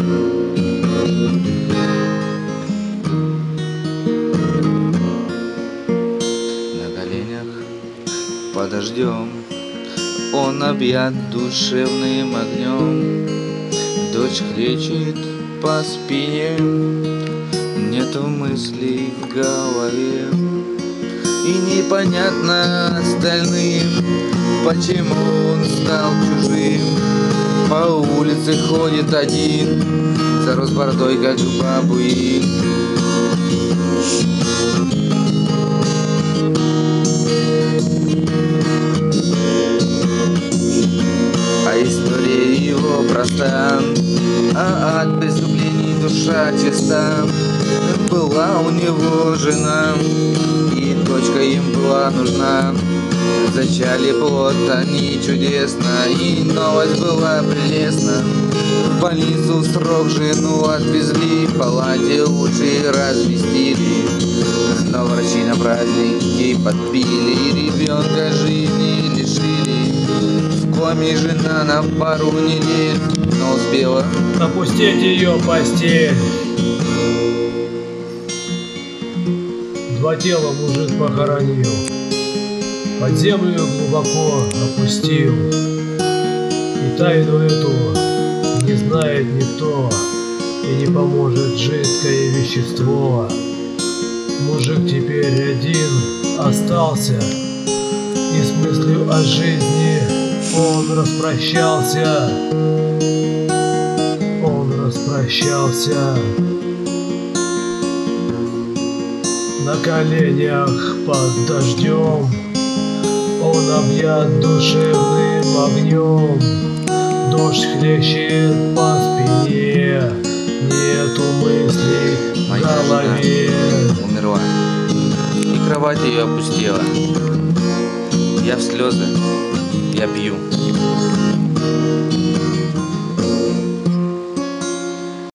На коленях под дождем он объят душевным огнем. Дождь хлещет по спине, нету мыслей в голове. И непонятно остальным, почему он стал чужим. По улице ходит один, зарос бородой, как бабуин. А история его проста, а от преступлений душа чиста. Была у него жена, и дочка им была нужна. Зачали плод они чудесно, и новость была прелестна. В больницу срок жену отвезли, в палате лучше разместили. Но врачи на праздник ей подпили, ребенка жизни лишили. В коме жена на пару недель, но успела опустить ее постель. Два тела мужик похоронил, под землю глубоко опустил. И тайну эту не знает никто, и не поможет жидкое вещество. Мужик теперь один остался, и с мыслью о жизни он распрощался. Он распрощался. На коленях под дождем он объят душевным огнем. Дождь хлещет по спине, нету мыслей в голове. Умерла, и кровать ее опустела. Я в слезы, я пью.